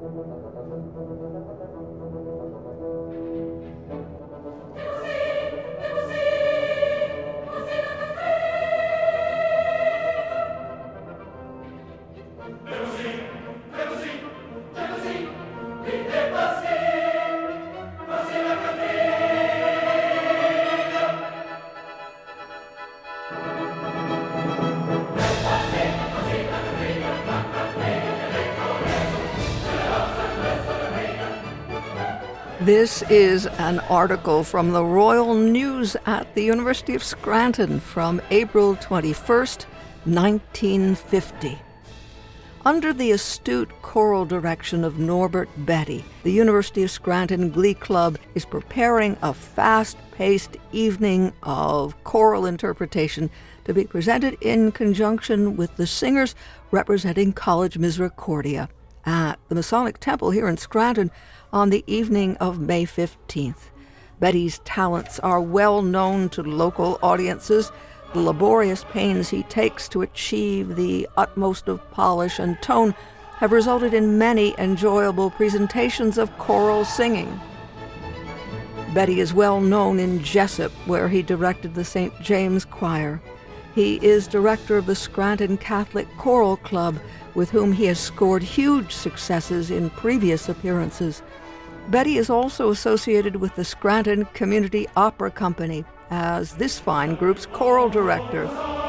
This is an article from the Royal News at the University of Scranton from April 21st, 1950. Under the astute choral direction of Norbert Betty, the University of Scranton Glee Club is preparing a fast-paced evening of choral interpretation to be presented in conjunction with the singers representing College Misericordia at the Masonic Temple here in Scranton on the evening of May 15th. Betty's talents are well known to local audiences. The laborious pains he takes to achieve the utmost of polish and tone have resulted in many enjoyable presentations of choral singing. Betty is well known in Jessup, where he directed the St. James Choir. He is director of the Scranton Catholic Choral Club, with whom he has scored huge successes in previous appearances. Betty is also associated with the Scranton Community Opera Company as this fine group's choral director.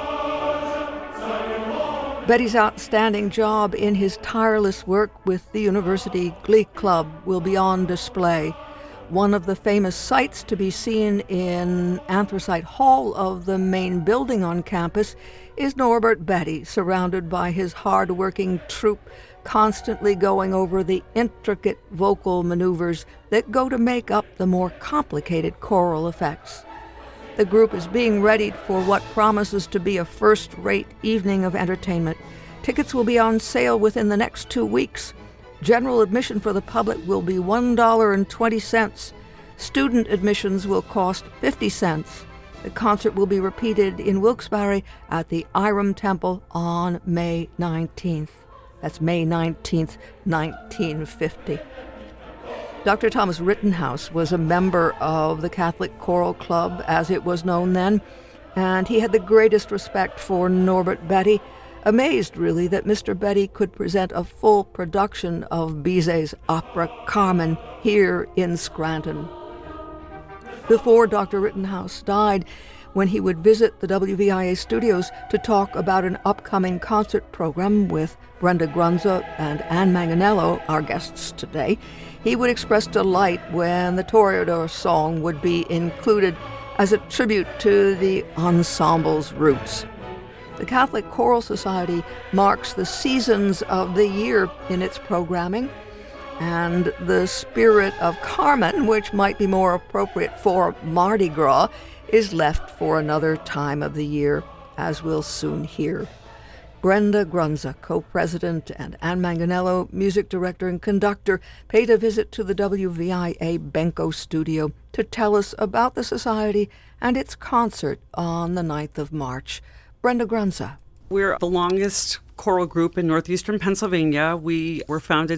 Betty's outstanding job in his tireless work with the University Glee Club will be on display. One of the famous sights to be seen in Anthracite Hall of the main building on campus is Norbert Betty, surrounded by his hard-working troupe, constantly going over the intricate vocal maneuvers that go to make up the more complicated choral effects. The group is being readied for what promises to be a first-rate evening of entertainment. Tickets will be on sale within the next 2 weeks. General admission for the public will be $1.20. Student admissions will cost 50 cents. The concert will be repeated in Wilkes-Barre at the Iram Temple on May 19th. That's May 19th, 1950. Dr. Thomas Rittenhouse was a member of the Catholic Choral Club, as it was known then, and he had the greatest respect for Norbert Betty, amazed, really, that Mr. Betty could present a full production of Bizet's opera Carmen here in Scranton. Before Dr. Rittenhouse died, when he would visit the WVIA studios to talk about an upcoming concert program with Brenda Grunza and Ann Manganello, our guests today, he would express delight when the Toreador song would be included as a tribute to the ensemble's roots. The Catholic Choral Society marks the seasons of the year in its programming, and the spirit of Carmen, which might be more appropriate for Mardi Gras, is left for another time of the year, as we'll soon hear. Brenda Grunza, co-president, and Ann Manganello, music director and conductor, paid a visit to the WVIA Benko studio to tell us about the society and its concert on the 9th of March. Brenda Grunza. We're the longest choral group in northeastern Pennsylvania. We were founded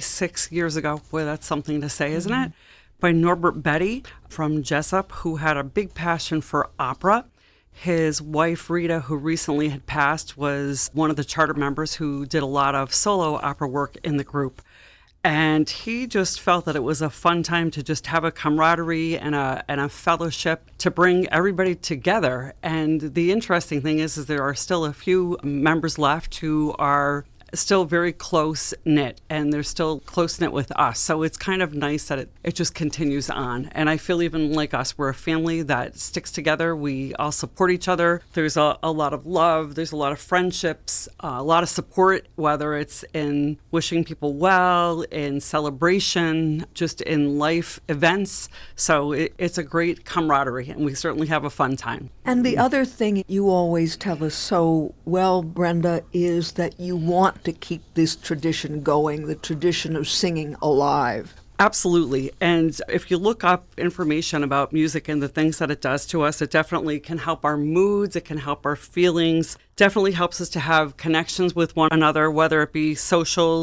76 years ago. Boy, that's something to say, isn't it? By Norbert Betty from Jessup, who had a big passion for opera. His wife, Rita, who recently had passed, was one of the charter members who did a lot of solo opera work in the group. And he just felt that it was a fun time to just have a camaraderie and a fellowship to bring everybody together. And the interesting thing is there are still a few members left who are still very close-knit, and they're still close-knit with us. So it's kind of nice that it just continues on. And I feel even like us, we're a family that sticks together. We all support each other. There's a lot of love. There's a lot of friendships, a lot of support, whether it's in wishing people well, in celebration, just in life events. So it's a great camaraderie, and we certainly have a fun time. And the other thing you always tell us so well, Brenda, is that you want to keep this tradition going, the tradition of singing alive. Absolutely. And if you look up information about music and the things that it does to us, it definitely can help our moods, it can help our feelings, definitely helps us to have connections with one another, whether it be social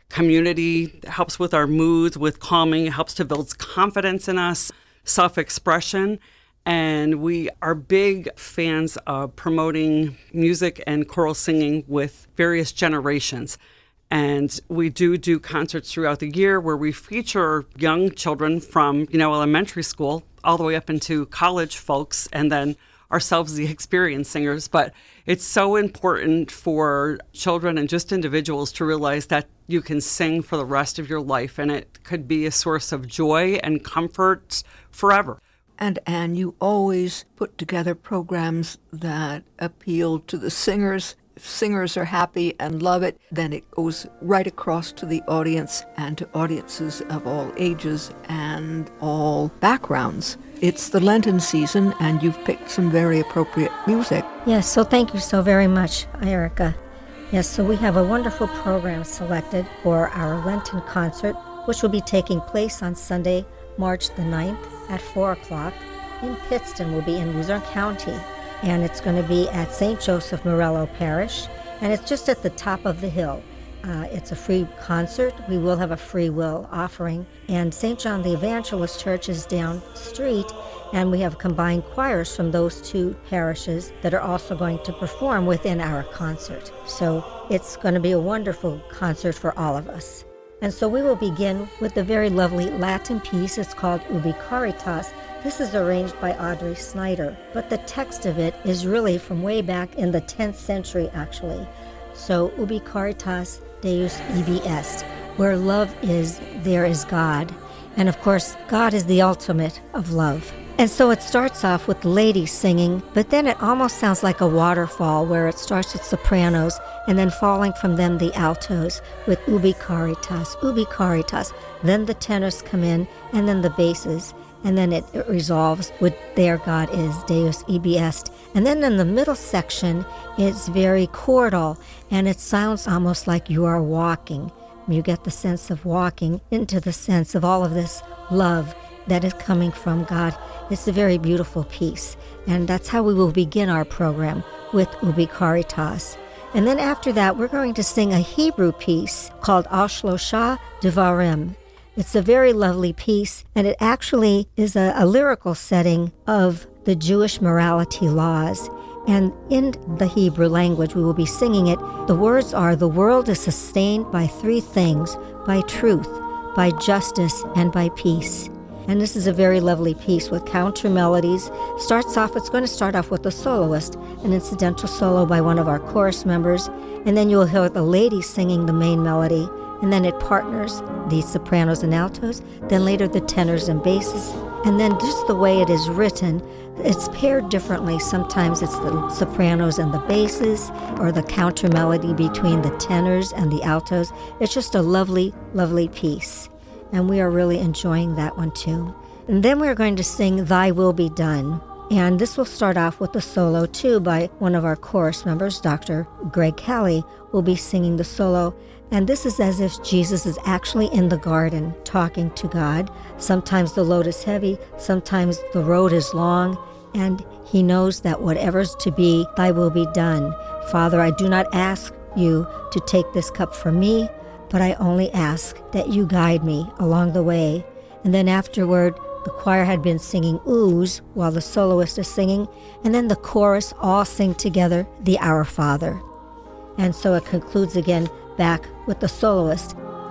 community, helps with our moods, with calming, helps to build confidence in us, self-expression. And we are big fans of promoting music and choral singing with various generations. And we do concerts throughout the year where we feature young children from, elementary school all the way up into college folks, and then ourselves, the experienced singers. But it's so important for children and just individuals to realize that you can sing for the rest of your life, and it could be a source of joy and comfort forever. And Anne, you always put together programs that appeal to the singers. If singers are happy and love it, then it goes right across to the audience and to audiences of all ages and all backgrounds. It's the Lenten season, and you've picked some very appropriate music. Yes, so thank you so very much, Erica. Yes, so we have a wonderful program selected for our Lenten concert, which will be taking place on Sunday, March the 9th at 4 o'clock in Pittston. We'll be in Luzerne County, and it's going to be at St. Joseph Morello Parish, and it's just at the top of the hill. It's a free concert. We will have a free will offering, and St. John the Evangelist Church is down the street, and we have combined choirs from those two parishes that are also going to perform within our concert. So it's going to be a wonderful concert for all of us. And so we will begin with the very lovely Latin piece. It's called Ubi Caritas. This is arranged by Audrey Snyder, but the text of it is really from way back in the 10th century, actually. So Ubi Caritas Deus ibi est. Where love is, there is God. And of course, God is the ultimate of love. And so it starts off with ladies singing, but then it almost sounds like a waterfall where it starts with sopranos and then falling from them the altos with Ubi Caritas, Ubi Caritas. Then the tenors come in and then the basses. And then it resolves with There God is, Deus ibi est. And then in the middle section, it's very chordal, and it sounds almost like you are walking. You get the sense of walking into the sense of all of this love that is coming from God. It's a very beautiful piece, and that's how we will begin our program, with Ubi Caritas. And then after that, we're going to sing a Hebrew piece called Al Shlosha Devarim. It's a very lovely piece, and it actually is a lyrical setting of the Jewish morality laws. And in the Hebrew language, we will be singing it. The words are, the world is sustained by three things, by truth, by justice, and by peace. And this is a very lovely piece with counter melodies. It's going to start off with a soloist, an incidental solo by one of our chorus members, and then you'll hear the ladies singing the main melody. And then it partners the sopranos and altos, then later the tenors and basses. And then just the way it is written, it's paired differently. Sometimes it's the sopranos and the basses, or the counter melody between the tenors and the altos. It's just a lovely, lovely piece. And we are really enjoying that one too. And then we're going to sing Thy Will Be Done. And this will start off with a solo too by one of our chorus members, Dr. Greg Kelly, will be singing the solo. And this is as if Jesus is actually in the garden talking to God. Sometimes the load is heavy, sometimes the road is long, and he knows that whatever's to be, thy will be done. Father, I do not ask you to take this cup from me, but I only ask that you guide me along the way. And then afterward, the choir had been singing oohs while the soloist is singing, and then the chorus all sing together the Our Father. And so it concludes again back with the soloist.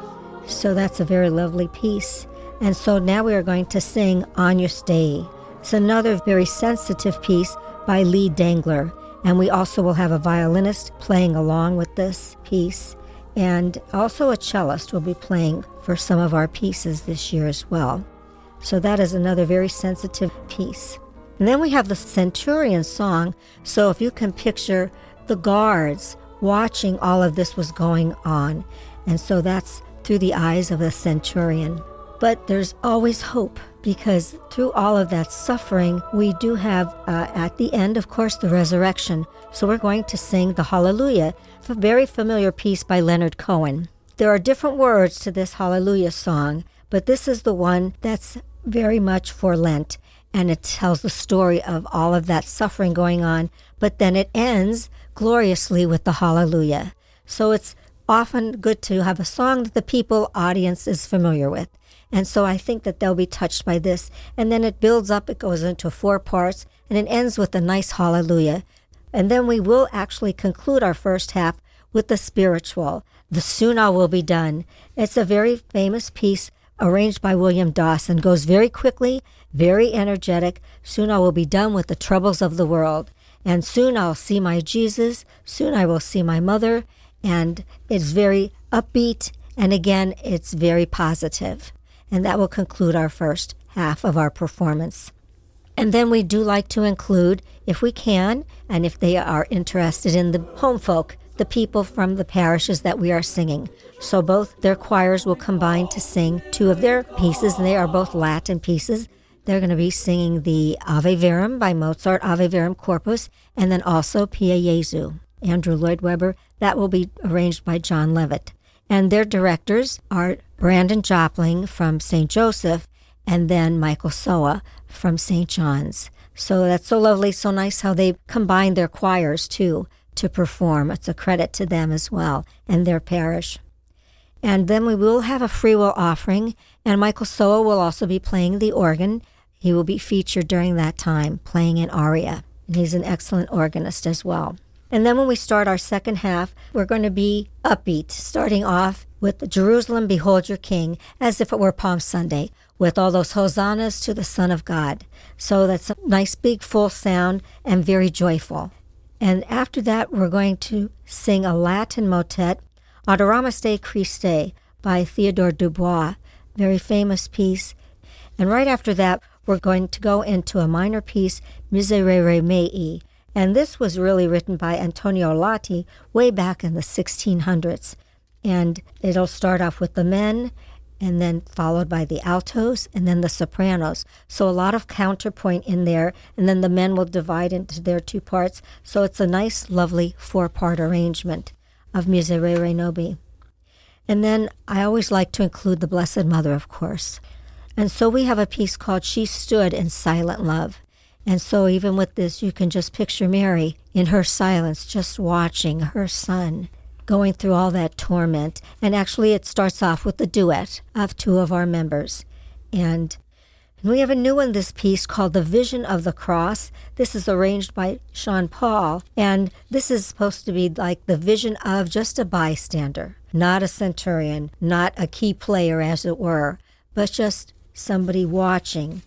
So that's a very lovely piece. And so now we are going to sing Agnus Dei. It's another very sensitive piece by Lee Dangler. And we also will have a violinist playing along with this piece. And also a cellist will be playing for some of our pieces this year as well. So that is another very sensitive piece. And then we have the Centurion song. So if you can picture the guards watching all of this was going on. And so that's through the eyes of a centurion. But there's always hope, because through all of that suffering, we do have, at the end, of course, the resurrection. So we're going to sing the Hallelujah, a very familiar piece by Leonard Cohen. There are different words to this Hallelujah song, but this is the one that's very much for Lent. And it tells the story of all of that suffering going on, but then it ends gloriously with the Hallelujah. So it's often good to have a song that the audience is familiar with. And so I think that they'll be touched by this. And then it builds up, it goes into 4 parts, and it ends with a nice hallelujah. And then we will actually conclude our first half with the spiritual, The Soon I Will Be Done. It's a very famous piece arranged by William Dawson. Goes very quickly, very energetic. Soon I will be done with the troubles of the world. And soon I'll see my Jesus. Soon I will see my mother. And it's very upbeat. And again, it's very positive. And that will conclude our first half of our performance. And then we do like to include, if we can, and if they are interested in the home folk, the people from the parishes that we are singing. So both their choirs will combine to sing 2 of their pieces, and they are both Latin pieces. They're going to be singing the Ave Verum by Mozart, Ave Verum Corpus, and then also Pia Jesu, Andrew Lloyd Webber. That will be arranged by John Levitt. And their directors are Brandon Jopling from St. Joseph, and then Michael Soa from St. John's. So that's so lovely, so nice how they combine their choirs, too, to perform. It's a credit to them as well and their parish. And then we will have a free will offering, and Michael Soa will also be playing the organ. He will be featured during that time, playing an aria. And he's an excellent organist as well. And then when we start our second half, we're going to be upbeat, starting off with Jerusalem, Behold Your King, as if it were Palm Sunday, with all those hosannas to the Son of God. So that's a nice big full sound and very joyful. And after that, we're going to sing a Latin motet, Adoramus Christe by Theodore Dubois, very famous piece. And right after that, we're going to go into a minor piece, Miserere Mei. And this was really written by Antonio Lati way back in the 1600s. And it'll start off with the men, and then followed by the altos, and then the sopranos. So a lot of counterpoint in there, and then the men will divide into their 2 parts. So it's a nice, lovely 4-part arrangement of Miserere Nobis. And then I always like to include the Blessed Mother, of course. And so we have a piece called She Stood in Silent Love. And so even with this, you can just picture Mary in her silence, just watching her son going through all that torment. And actually it starts off with the duet of 2 of our members. And we have a new one, this piece called The Vision of the Cross. This is arranged by Sean Paul. And this is supposed to be like the vision of just a bystander, not a centurion, not a key player as it were, but just somebody watching.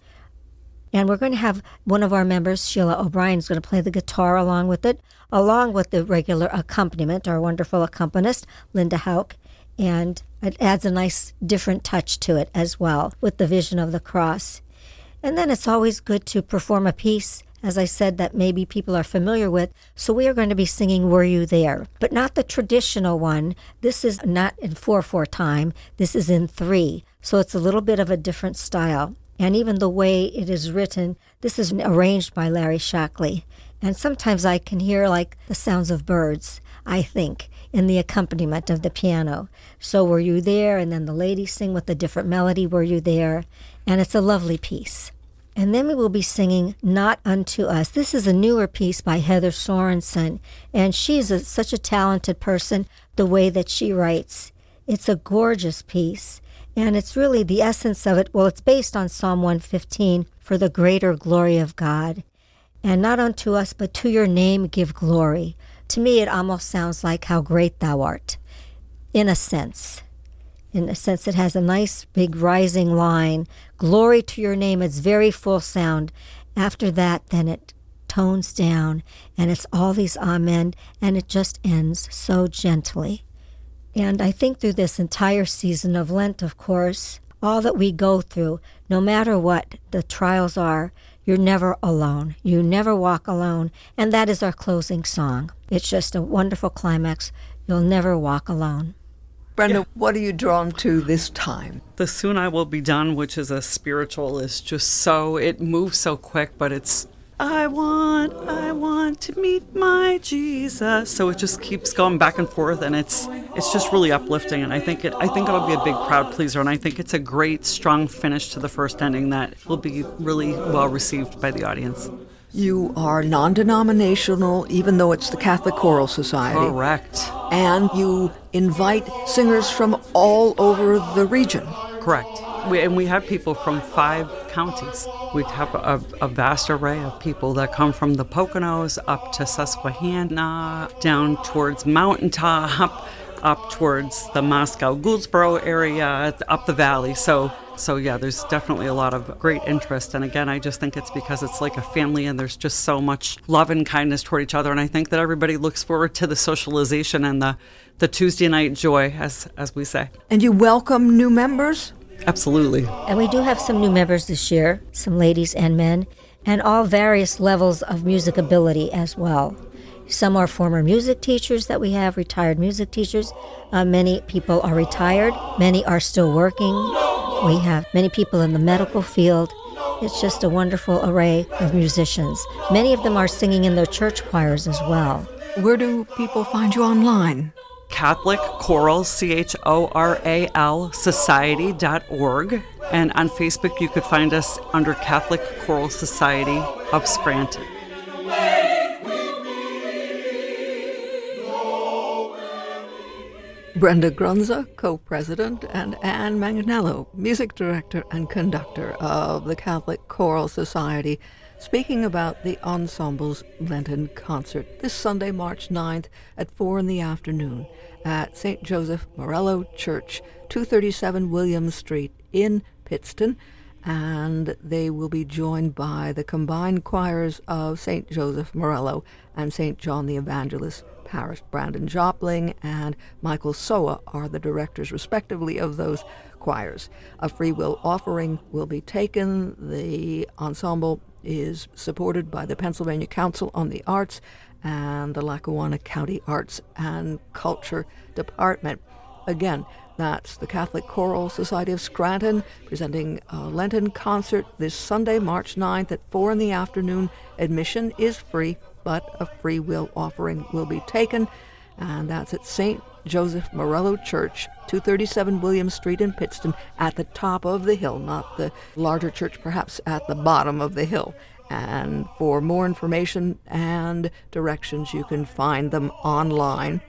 And we're going to have one of our members, Sheila O'Brien, is going to play the guitar along with it, along with the regular accompaniment, our wonderful accompanist, Linda Hauk. And it adds a nice different touch to it as well with the Vision of the Cross. And then it's always good to perform a piece, as I said, that maybe people are familiar with. So we are going to be singing Were You There? But not the traditional one. This is not in 4/4 time. This is in 3. So it's a little bit of a different style. And even the way it is written, this is arranged by Larry Shockley. And sometimes I can hear like the sounds of birds, I think, in the accompaniment of the piano. So Were You There? And then the ladies sing with a different melody, Were You There? And it's a lovely piece. And then we will be singing Not Unto Us. This is a newer piece by Heather Sorensen. And she's such a talented person, the way that she writes. It's a gorgeous piece. And it's really the essence of it. Well, it's based on Psalm 115, for the greater glory of God. And not unto us, but to your name give glory. To me, it almost sounds like how great thou art, in a sense. In a sense, it has a nice big rising line. Glory to your name, it's very full sound. After that, then it tones down, and it's all these amen, and it just ends so gently. And I think through this entire season of Lent, of course, all that we go through, no matter what the trials are, you're never alone. You never walk alone. And that is our closing song. It's just a wonderful climax. You'll never walk alone. Brenda, what are you drawn to this time? The Soon I Will Be Done, which is a spiritual, is just so, it moves so quick, but it's, I want to meet my Jesus. So it just keeps going back and forth, and it's just really uplifting. And I think it'll be a big crowd pleaser. And I think it's a great, strong finish to the first ending that will be really well received by the audience. You are non-denominational, even though it's the Catholic Choral Society. Correct. And you invite singers from all over the region. Correct. We have people from 5 counties. We have a vast array of people that come from the Poconos up to Susquehanna, down towards Mountaintop, up towards the Moscow-Gouldsboro area, up the valley. So yeah, there's definitely a lot of great interest. And again, I just think it's because it's like a family and there's just so much love and kindness toward each other. And I think that everybody looks forward to the socialization and the Tuesday night joy, as we say. And you welcome new members? Absolutely. And we do have some new members this year, some ladies and men, and all various levels of music ability as well. Some are former music teachers that we have, retired music teachers. Many people are retired. Many are still working. We have many people in the medical field. It's just a wonderful array of musicians. Many of them are singing in their church choirs as well. Where do people find you online? Catholic Choral, CHORAL, Society.org. And on Facebook, you could find us under Catholic Choral Society of Scranton. Brenda Grunza, co-president, and Anne Manganello, music director and conductor of the Catholic Choral Society, speaking about the ensemble's Lenten concert this Sunday, March 9th at 4 p.m. at St. Joseph Morello Church, 237 Williams Street in Pittston. And they will be joined by the combined choirs of St. Joseph Morello and St. John the Evangelist Parish. Brandon Jopling and Michael Soa are the directors, respectively, of those choirs. A free will offering will be taken. The ensemble is supported by the Pennsylvania Council on the Arts and the Lackawanna County Arts and Culture Department. Again, that's the Catholic Choral Society of Scranton presenting a Lenten concert this Sunday, March 9th at 4 p.m. Admission is free, but a free will offering will be taken, and that's at St. Joseph Morello Church, 237 Williams Street in Pittston, at the top of the hill, not the larger church, perhaps at the bottom of the hill. And for more information and directions, you can find them online